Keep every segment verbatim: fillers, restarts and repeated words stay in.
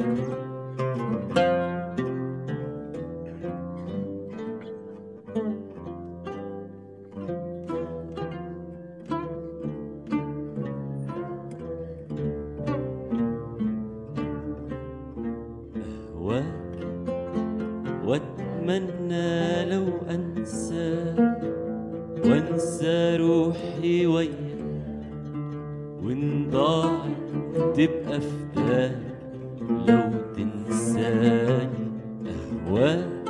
واتمنى لو انسى وانسى روحي وياك، وان ضاعت تبقى فداك لو تنساني. اهواك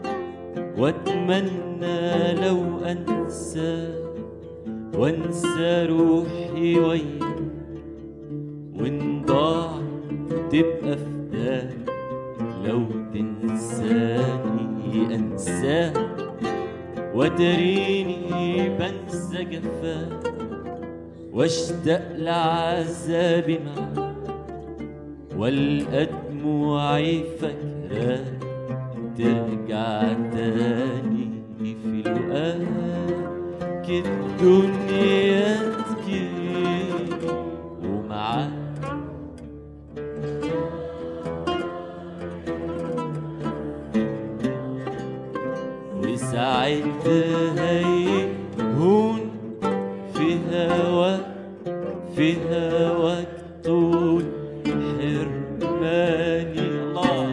واتمنى لو انسى وانسى روحي وياك، وان ضاعت تبقى فداك لو تنساني. انساك وتريني بنسى جفاك، واشتاق لعذابي معاك، والقى دموعي فاكراك ترجع تاني في لقاك. الدنيا تجيني ومعاك ساعتها يهون في هواك، في هواك طول حرماني. الله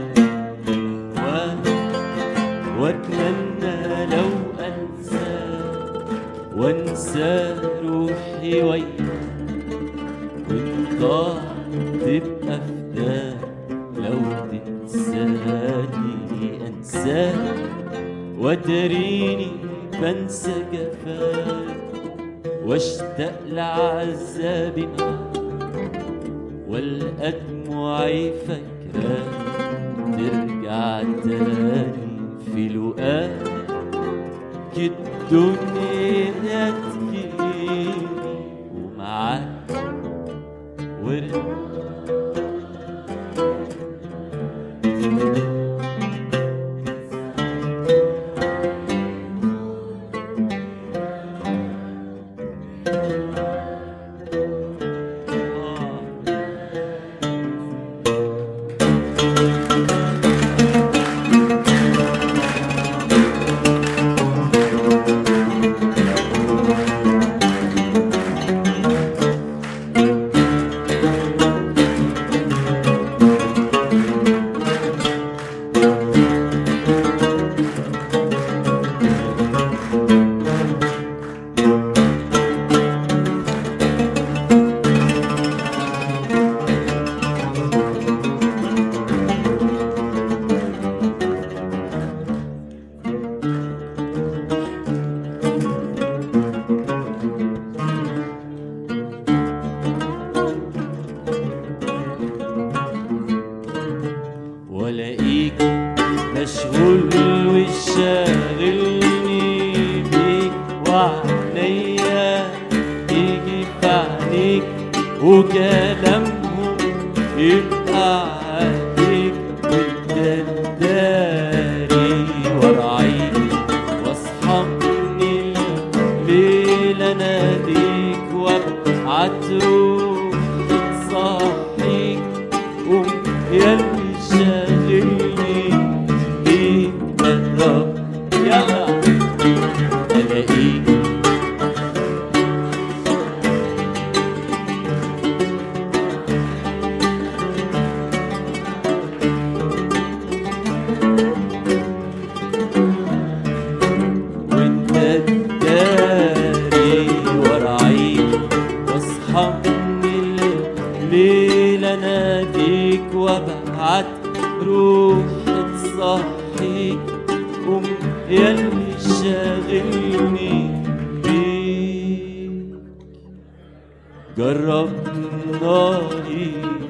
واتمنى لو انسى وانسى روحي وياك، وان ضاع تبقى فداك لو تنساني. انساك وتريني بنسى جفاك، واشتاق لعذابي معاك، والقى دموعي فاكراك ترجع تاني في لقاك. الدنيا تجيني ومعاك ورد والاقيك مشغول وشاغلني بيك، وعينيا تيجي في عينيك، وكلامهم يبقى عليك، وتداري وراعيك، واصحى من الليل اناديك، وابعت روح تصحيك. قوم ياللي شاغلني بيك قرب يلا الاقيك. وانت تداري وراعيك، واصحى من الليل اناديك، وابعت روح تصحيك. قوم ياللي شاغلني بيك جرب ناري.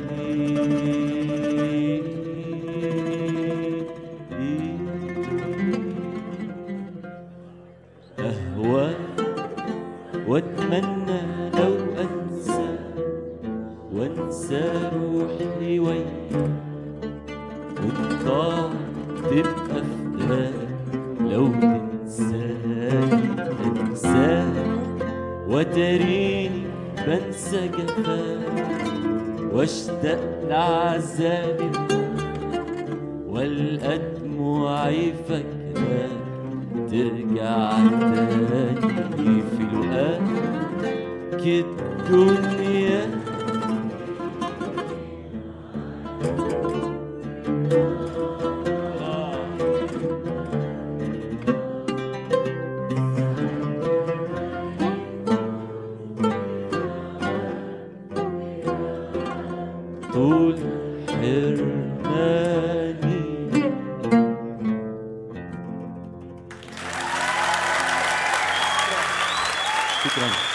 أهواك واتمنى لو أنسى وانسى روحي وياك، وان ضاع تبقى فداك لو تنساني. انساك وتريني بنسى جفاك، واشتاق لعذابي والقى دموعي فاكرة ترجع تاني في لقاك الدنيا. طول حرماني. شكرا.